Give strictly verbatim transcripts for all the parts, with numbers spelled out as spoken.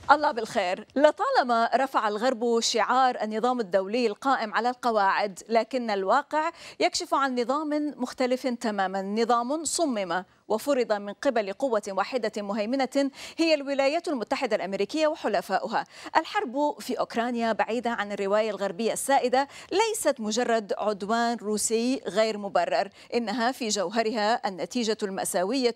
الله بالخير. لطالما رفع الغرب شعار النظام الدولي القائم على القواعد، لكن الواقع يكشف عن نظام مختلف تماما، نظام صمم وفرض من قبل قوة واحدة مهيمنة هي الولايات المتحدة الأمريكية وحلفاؤها. الحرب في أوكرانيا بعيدة عن الرواية الغربية السائدة ليست مجرد عدوان روسي غير مبرر، إنها في جوهرها النتيجة المأساوية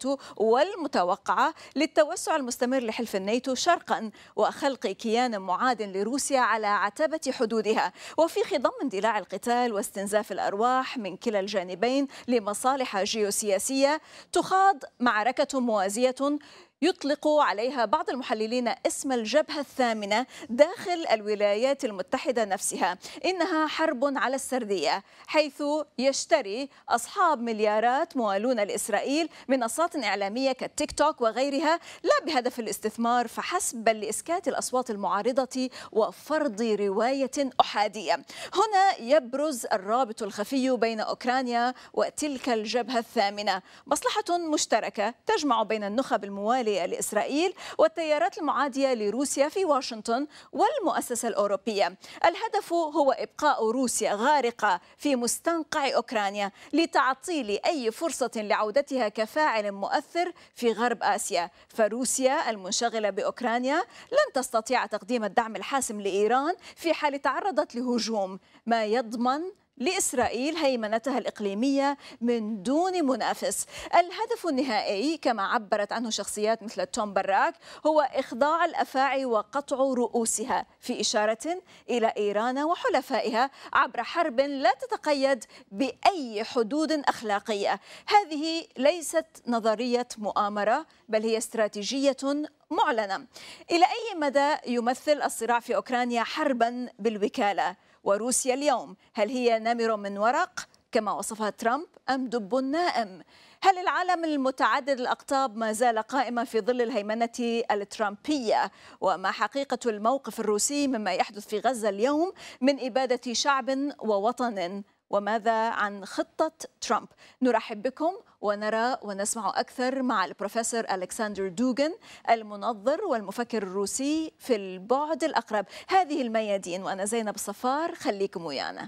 والمتوقعة للتوسع المستمر لحلف الناتو شرقا وخلق كيان معاد لروسيا على عتبة حدودها، وفي خضم اندلاع القتال واستنزاف الأرواح من كلا الجانبين لمصالح جيوسياسية تخاض معركة موازية يطلق عليها بعض المحللين اسم الجبهة الثامنة داخل الولايات المتحدة نفسها. إنها حرب على السردية، حيث يشتري أصحاب مليارات موالون لإسرائيل منصات إعلامية كالتيك توك وغيرها، لا بهدف الاستثمار فحسب بل لإسكات الأصوات المعارضة وفرض رواية أحادية. هنا يبرز الرابط الخفي بين أوكرانيا وتلك الجبهة الثامنة، مصلحة مشتركة تجمع بين النخب الموالية لإسرائيل والتيارات المعادية لروسيا في واشنطن والمؤسسة الأوروبية. الهدف هو إبقاء روسيا غارقة في مستنقع أوكرانيا لتعطيل أي فرصة لعودتها كفاعل مؤثر في غرب آسيا، فروسيا المنشغلة بأوكرانيا لن تستطيع تقديم الدعم الحاسم لإيران في حال تعرضت لهجوم، ما يضمن لإسرائيل هيمنتها الإقليمية من دون منافس. الهدف النهائي كما عبرت عنه شخصيات مثل توم براك هو إخضاع الأفاعي وقطع رؤوسها، في إشارة إلى إيران وحلفائها عبر حرب لا تتقيد بأي حدود أخلاقية. هذه ليست نظرية مؤامرة بل هي استراتيجية معلنة. إلى أي مدى يمثل الصراع في أوكرانيا حربا بالوكالة؟ وروسيا اليوم هل هي نمر من ورق كما وصفها ترامب أم دب نائم؟ هل العالم المتعدد الأقطاب ما زال قائما في ظل الهيمنة الترامبية؟ وما حقيقة الموقف الروسي مما يحدث في غزة اليوم من إبادة شعب ووطن؟ وماذا عن خطة ترامب؟ نرحب بكم ونرى ونسمع أكثر مع البروفيسور ألكسندر دوغن، المنظر والمفكر الروسي في البعد الأقرب. هذه الميادين وأنا زينب صفار، خليكم ويانا.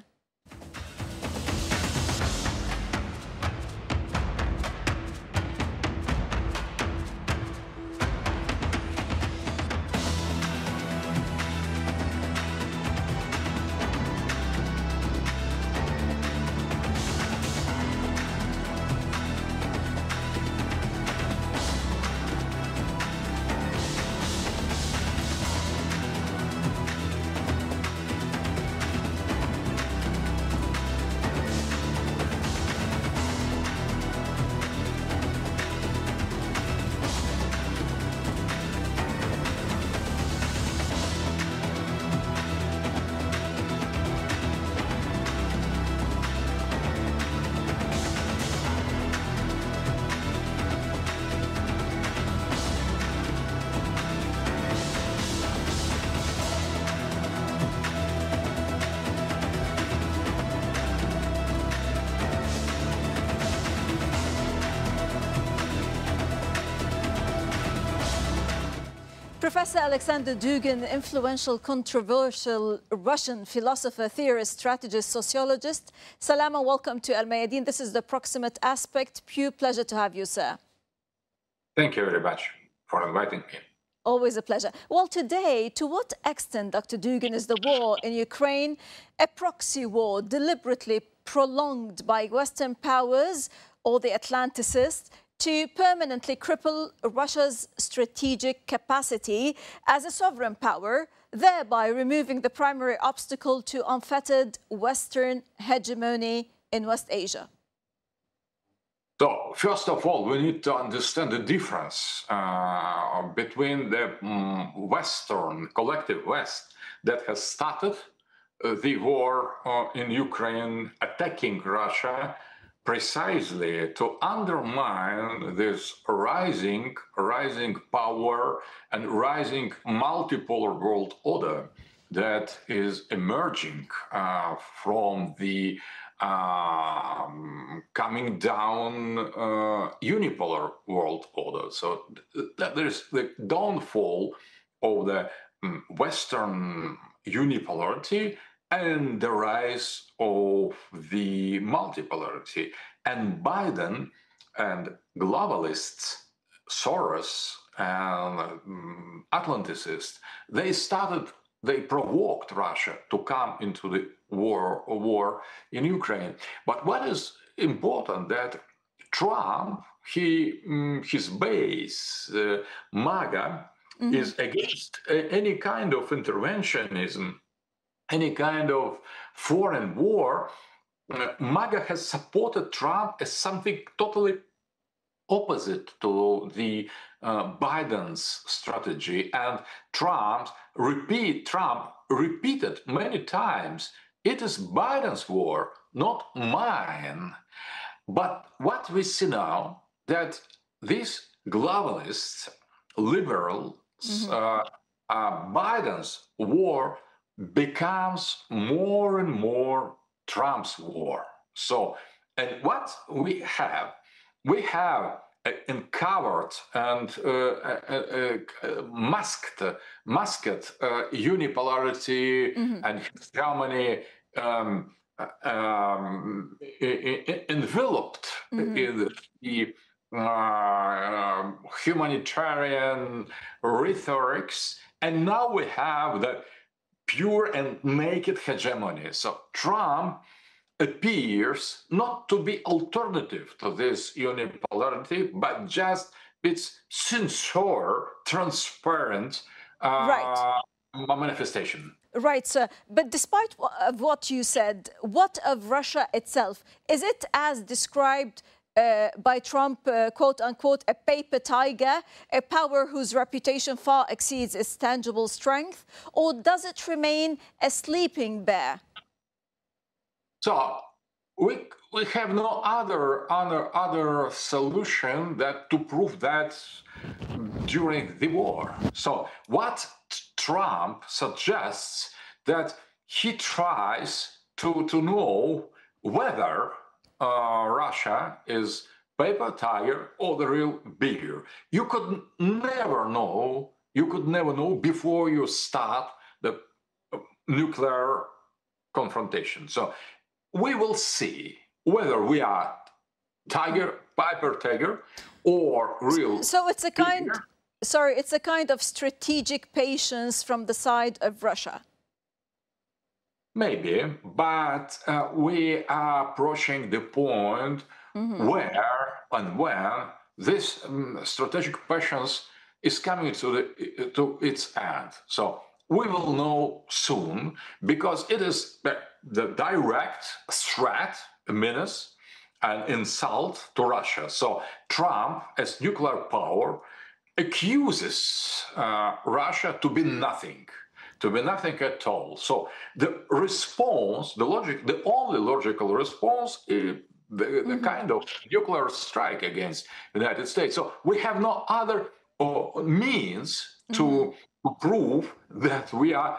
Professor Alexander Dugin, influential, controversial Russian philosopher, theorist, strategist, sociologist. Salama, welcome to Al Mayadeen. This is the Proximate Aspect. Pure pleasure to have you, sir. Thank you very much for inviting me. Always a pleasure. Well, today, to what extent, Doctor Dugin, is the war in Ukraine a proxy war deliberately prolonged by Western powers or the Atlanticists to permanently cripple Russia's strategic capacity as a sovereign power, thereby removing the primary obstacle to unfettered Western hegemony in West Asia? So, first of all, we need to understand the difference uh, between the um, Western, collective West that has started uh, the war uh, in Ukraine, attacking Russia, precisely to undermine this rising, rising power and rising multipolar world order that is emerging uh, from the um, coming down uh, unipolar world order. So th- there's the downfall of the um, Western unipolarity and the rise of the multipolarity. And Biden and globalists, Soros and um, Atlanticists, they started, they provoked Russia to come into the war, war in Ukraine. But what is important that Trump, he, um, his base, uh, MAGA, mm-hmm. is against uh, any kind of interventionism, any kind of foreign war. Uh, MAGA has supported Trump as something totally opposite to the uh, Biden's strategy, and Trump repeat Trump repeated many times, it is Biden's war, not mine. But what we see now, that these globalists, liberals, mm-hmm. uh, uh, Biden's war becomes more and more Trump's war. So, and what we have, we have uh, uncovered and uh, uh, uh, masked, masked uh, unipolarity mm-hmm. and Germany um, um, enveloped mm-hmm. in the uh, humanitarian rhetorics, and now we have the pure and naked hegemony. So Trump appears not to be alternative to this unipolarity, but just its sincere, transparent uh, right. manifestation. Right, sir. But despite of what you said, what of Russia itself? Is it as described uh, by Trump, uh, quote unquote, a paper tiger, a power whose reputation far exceeds its tangible strength? Or does it remain a sleeping bear? So we, we have no other, other, other solution that to prove that during the war. So what Trump suggests that he tries to, to know whether uh, Russia is paper tiger or the real bear. You could never know, you could never know before you start the nuclear confrontation. So we will see whether we are tiger, paper tiger, or real. So it's a kind, bear. sorry, it's a kind of strategic patience from the side of Russia. Maybe, but uh, we are approaching the point mm-hmm. where and when this um, strategic patience is coming to the to its end. So we will know soon, because it is the, the direct threat, menace, and insult to Russia. So Trump, as nuclear power, accuses uh, Russia to be nothing, to be nothing at all. So the response, the logic, the only logical response is the, mm-hmm. the kind of nuclear strike against the United States. So we have no other uh, means to mm-hmm. to prove that we are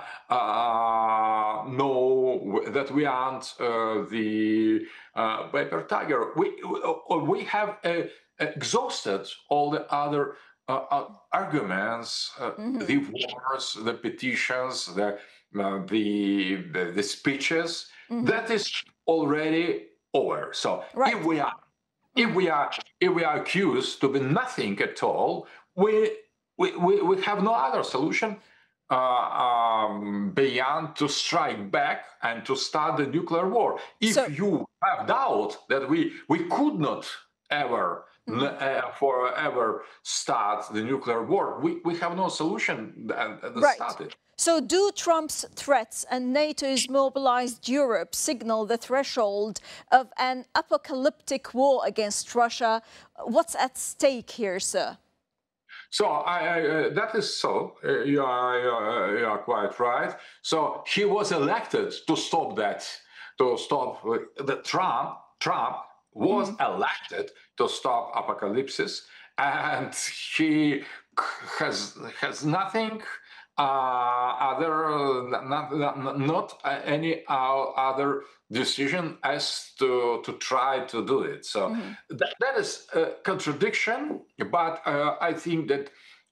uh, no that we aren't uh, the uh, paper tiger. We we have uh, exhausted all the other uh, uh, arguments, uh, mm-hmm. the wars, the petitions, the uh, the, the the speeches. Mm-hmm. That is already over. So right. if we are if we are if we are accused to be nothing at all, we. We, we, we have no other solution uh, um, beyond to strike back and to start the nuclear war. If so, you have doubt that we, we could not ever mm-hmm. uh, forever start the nuclear war, we, we have no solution and, and right. start it. So do Trump's threats and NATO's mobilized Europe signal the threshold of an apocalyptic war against Russia? What's at stake here, sir? So I, I, uh, that is so. Uh, you, are, uh, you are quite right. So he was elected to stop that, to stop uh, the Trump. Trump was mm-hmm. elected to stop apocalypse, and he has has nothing uh, other, not, not, not any uh, other decision as to to try to do it. So mm-hmm. that, that is a contradiction, but uh, I think that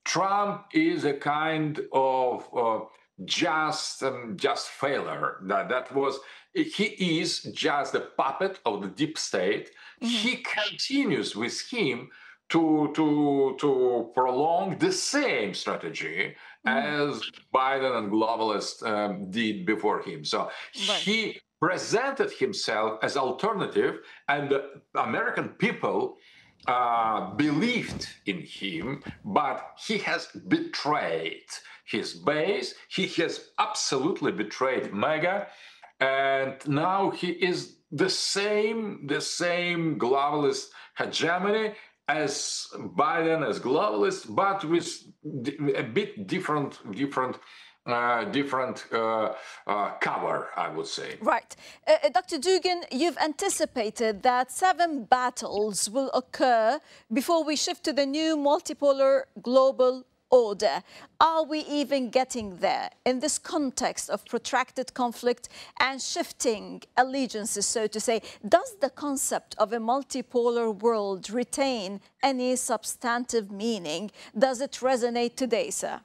Trump is a kind of uh, just um, just failure. That that was he is just a puppet of the deep state. Mm-hmm. He continues with him to to to prolong the same strategy mm-hmm. as Biden and globalists um, did before him. So right. he presented himself as alternative, and the American people uh, believed in him, but he has betrayed his base. He has absolutely betrayed MAGA, and now he is the same, the same globalist hegemony as Biden, as globalist, but with a bit different, different. Uh, different uh, uh, cover, I would say. Right. Uh, Doctor Dugin, you've anticipated that seven battles will occur before we shift to the new multipolar global order. Are we even getting there in this context of protracted conflict and shifting allegiances, so to say? Does the concept of a multipolar world retain any substantive meaning? Does it resonate today, sir?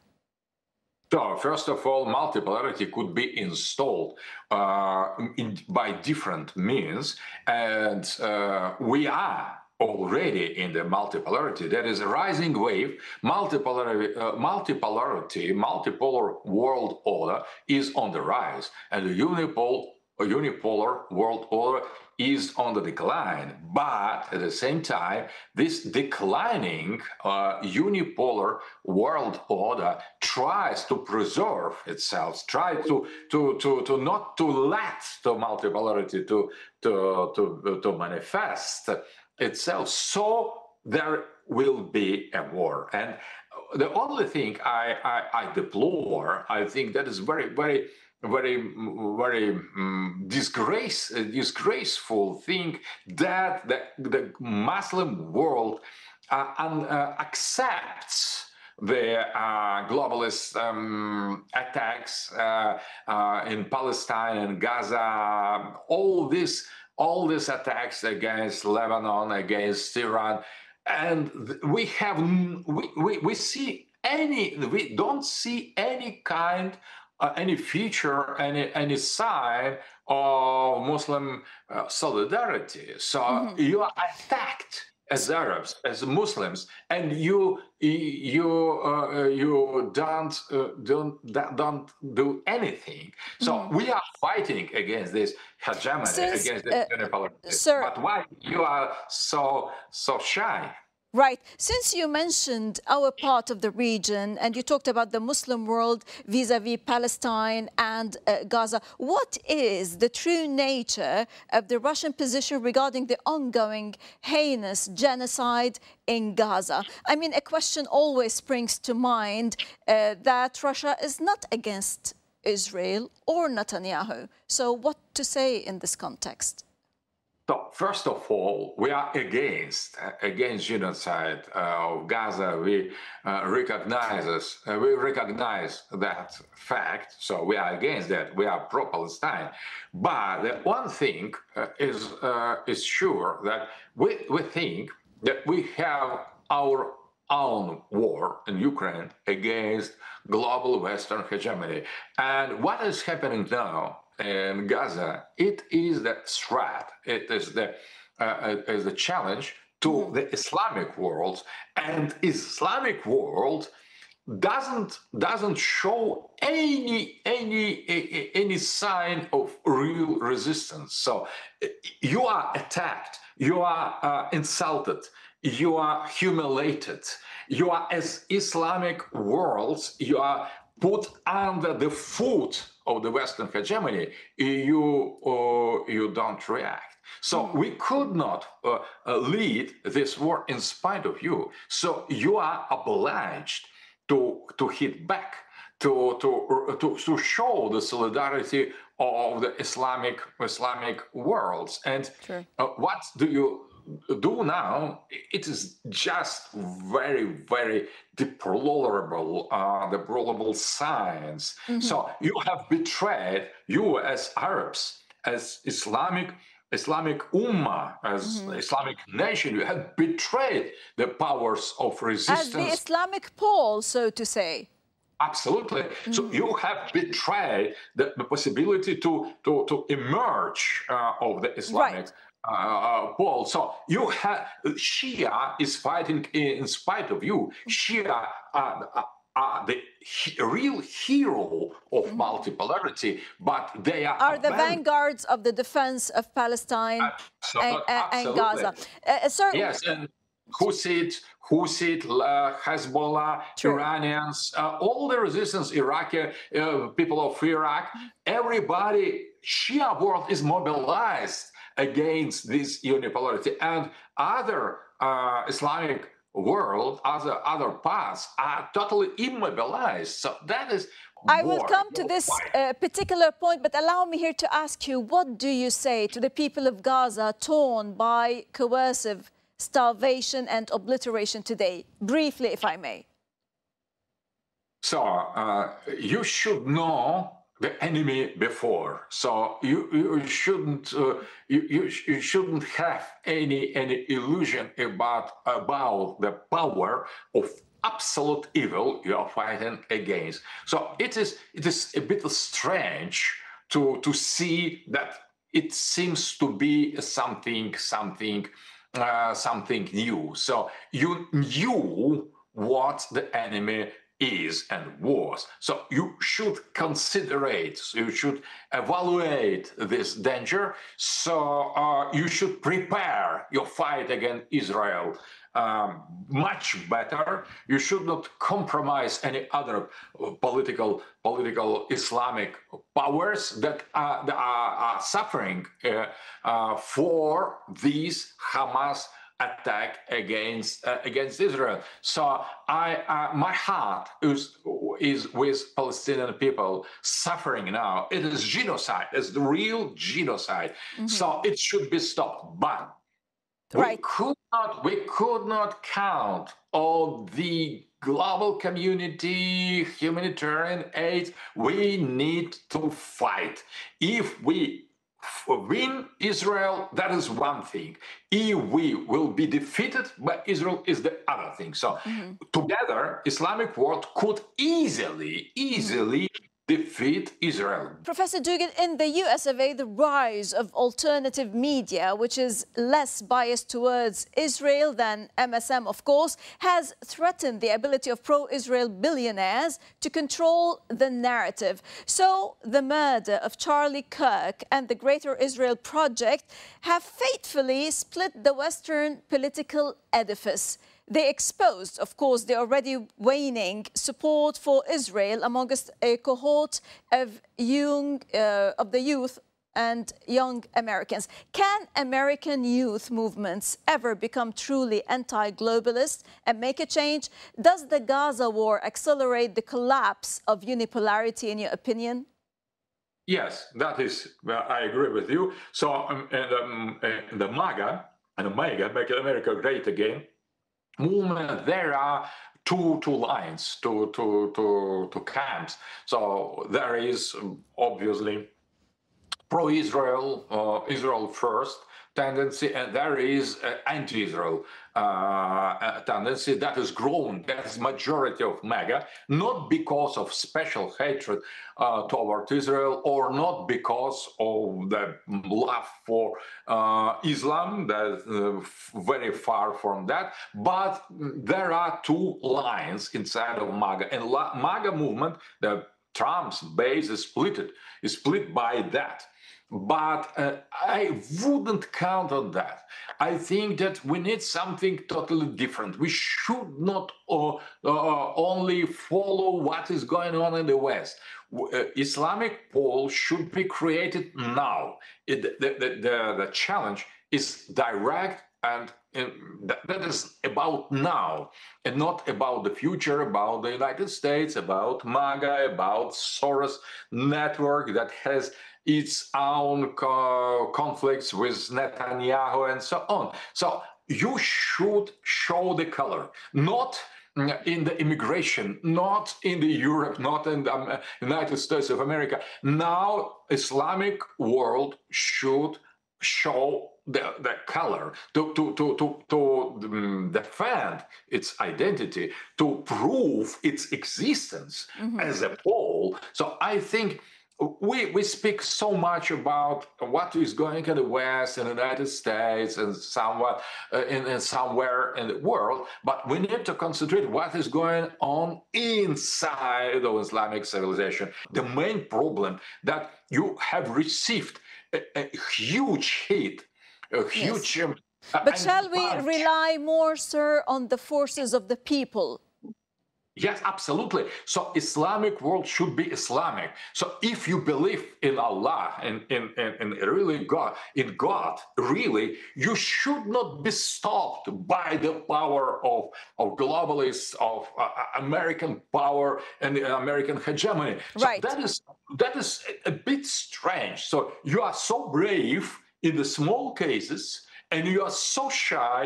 So, first of all, multipolarity could be installed uh, in, by different means, and uh, we are already in the multipolarity. There is a rising wave. Multipolarity, uh, multipolarity, multipolar world order is on the rise, and the unipole, unipolar world order is on the decline. But at the same time, this declining uh, unipolar world order tries to preserve itself, tries to to to to not to let the multipolarity to to to to manifest itself. So there will be a war, and the only thing I I, I deplore, I think that is very very. very, very um, disgrace, uh, disgraceful thing that the, the Muslim world uh, un, uh, accepts the uh, globalist um, attacks uh, uh, in Palestine and Gaza, all this, all these attacks against Lebanon, against Iran, and we have we, we, we see any we don't see any kind. Uh, any feature, any any sign of Muslim uh, solidarity. So mm-hmm. you are attacked as Arabs, as Muslims, and you you uh, you don't uh, don't don't do anything. So mm-hmm. we are fighting against this hegemony, Since, against this uh, unipolarity. Sir, but why you are so so shy? Right. Since you mentioned our part of the region and you talked about the Muslim world vis-a-vis Palestine and uh, Gaza, what is the true nature of the Russian position regarding the ongoing heinous genocide in Gaza? I mean, a question always springs to mind uh, that Russia is not against Israel or Netanyahu. So what to say in this context? So first of all, we are against against genocide uh, of Gaza. We uh, recognize uh, we recognize that fact. So we are against that. We are pro-Palestine. But the one thing uh, is uh, is sure that we we think that we have our own war in Ukraine against global Western hegemony. And what is happening now in Gaza, it is the threat, it is the, uh, is the challenge to mm-hmm. the Islamic world, and Islamic world doesn't doesn't show any any any sign of real resistance. So you are attacked, you are uh, insulted, you are humiliated, you are as Islamic worlds, you are put under the foot of the Western hegemony, you uh, you don't react. So mm. we could not uh, uh, lead this war in spite of you. So you are obliged to to hit back, to to to, to show the solidarity of the Islamic Islamic worlds. And sure. uh, what do you do now? It is just very, very deplorable, uh, deplorable signs. Mm-hmm. So you have betrayed, you as Arabs, as Islamic Islamic Ummah, as Mhm. Islamic nation, you have betrayed the powers of As the resistance. Islamic pole, so to say. Absolutely. So you have betrayed the, the possibility to, to, to emerge uh, of the Islamic Right. uh, pole. So you have Shia is fighting in spite of you. Shia are, are, are the he- real hero of Mhm. multipolarity, but they are Are the abandoned. vanguards of the defense of Palestine and, Absol- and, and Absolutely. Gaza. Uh, sir, Yes, and Houthis, Houthis, uh, Hezbollah, true. Iranians, uh, all the resistance, Iraqi uh, people of Iraq, everybody, Shia world is mobilized against this unipolarity, and other uh, Islamic world, other other paths are totally immobilized. So that is I will war. come to this uh, particular point, but allow me here to ask you, what do you say to the people of Gaza torn by coercive starvation and obliteration today? Briefly, if I may. So uh, you should know the enemy before. So you, you shouldn't uh, you, you, you shouldn't have any any illusion about about the power of absolute evil you are fighting against. So it is it is a bit strange to to see that it seems to be something something uh, something new. So you knew what the enemy is and was. So you should consider it, so you should evaluate this danger. So uh, you should prepare your fight against Israel um, much better. You should not compromise any other political political Islamic powers that are, that are, are suffering uh, uh, for these Hamas attack against uh, against Israel. So I, uh, my heart is is with Palestinian people suffering now. It is genocide. It's the real genocide. Mm-hmm. So it should be stopped. But right. we could not we could not count on the global community, humanitarian aid. We need to fight. If we win Israel, that is one thing. If we will be defeated by Israel is the other thing. So mm-hmm. together, Islamic world could easily, easily mm-hmm. defeat Israel. Professor Dugin, in the U S of A, the rise of alternative media, which is less biased towards Israel than M S M, of course, has threatened the ability of pro-Israel billionaires to control the narrative. So the murder of Charlie Kirk and the Greater Israel Project have fatefully split the Western political edifice. They exposed, of course, the already waning support for Israel amongst a cohort of young, uh, of the youth and young Americans. Can American youth movements ever become truly anti-globalist and make a change? Does the Gaza war accelerate the collapse of unipolarity, in your opinion? Yes, that is, well, I agree with you. So um, and, um, and the MAGA, and the MAGA, Make America Great Again, movement, there are two two lines, two two two two camps. So there is obviously pro-Israel, uh, Israel first tendency, and there is uh, anti-Israel uh, tendency that is growing. That's majority of MAGA, not because of special hatred uh, toward Israel, or not because of the love for uh, Islam. That's uh, very far from that. But there are two lines inside of MAGA, and La- MAGA movement, the Trump's base is split, is split by that. But uh, I wouldn't count on that. I think that we need something totally different. We should not uh, uh, only follow what is going on in the West. Uh, Islamic pole should be created now. It, the, the, the, the challenge is direct, and that, that is about now, and not about the future, about the United States, about MAGA, about Soros network that has its own co- conflicts with Netanyahu and so on. So you should show the color, not in the immigration, not in the Europe, not in the um, United States of America. Now, Islamic world should show the, the color, to, to, to, to, to um, defend its identity, to prove its existence mm-hmm. as a whole. So I think we, we speak so much about what is going in the West and the United States and somewhat uh, in, in somewhere in the world, but we need to concentrate what is going on inside of Islamic civilization. The main problem that you have received a, a huge hit, a huge... Yes. Um, but shall we rely more, sir, on the forces of the people? Yes, absolutely. So Islamic world should be Islamic. So if you believe in Allah and in, in, in really God, in God, really, you should not be stopped by the power of, of globalists, of uh, American power and the American hegemony. So right. that is that is a bit strange. So you are so brave in the small cases, and you are so shy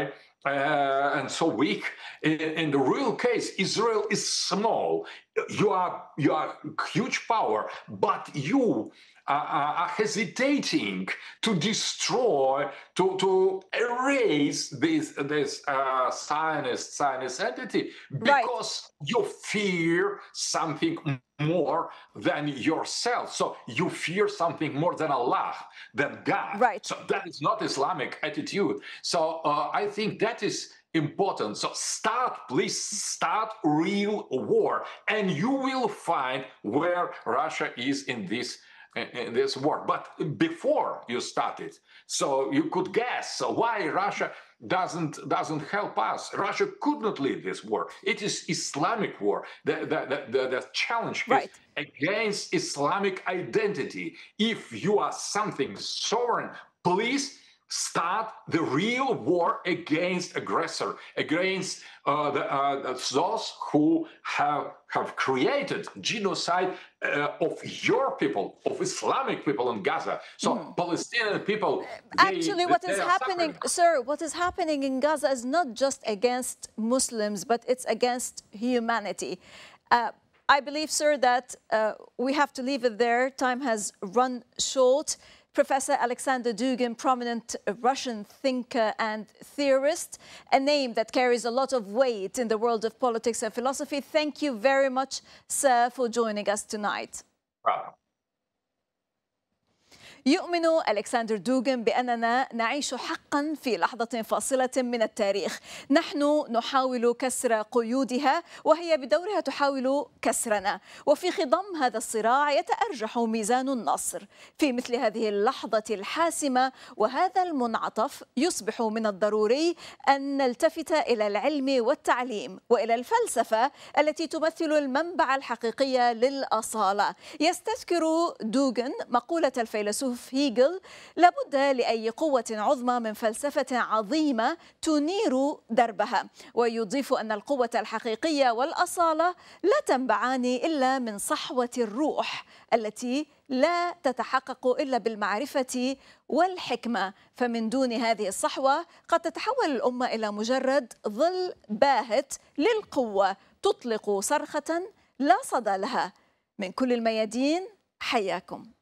Uh, and so weak. In, in the real case, Israel is small. You are you are huge power, but you are, are hesitating to destroy, to to erase this this uh, Zionist Zionist entity because right. you fear something more than yourself. So you fear something more than Allah, than God. Right. So that is not Islamic attitude. So uh, I think that is important. So start, please start real war, and you will find where Russia is in this in this war. But before you started, so you could guess why Russia doesn't doesn't help us. Russia could not lead this war. It is Islamic war. The the the, the challenge right. is against Islamic identity. If you are something sovereign, please start the real war against aggressor, against uh, the, uh, those who have have created genocide uh, of your people, of Islamic people in Gaza. So mm. Palestinian people. Actually, they, what is happening, suffering. Sir, what is happening in Gaza is not just against Muslims, but it's against humanity. Uh, I believe, sir, that uh, we have to leave it there. Time has run short. Professor Alexander Dugin, prominent Russian thinker and theorist, a name that carries a lot of weight in the world of politics and philosophy. Thank you very much, sir, for joining us tonight. Wow. يؤمن ألكسندر دوغن بأننا نعيش حقا في لحظة فاصلة من التاريخ. نحن نحاول كسر قيودها وهي بدورها تحاول كسرنا، وفي خضم هذا الصراع يتأرجح ميزان النصر. في مثل هذه اللحظة الحاسمة وهذا المنعطف يصبح من الضروري أن نلتفت إلى العلم والتعليم وإلى الفلسفة التي تمثل المنبع الحقيقي للأصالة. يستذكر دوغن مقولة الفيلسوف هيجل: لابد لأي قوة عظمى من فلسفة عظيمة تنير دربها. ويضيف أن القوة الحقيقية والأصالة لا تنبعان إلا من صحوة الروح التي لا تتحقق إلا بالمعرفة والحكمة، فمن دون هذه الصحوة قد تتحول الأمة إلى مجرد ظل باهت للقوة تطلق صرخة لا صدى لها. من كل الميادين حياكم.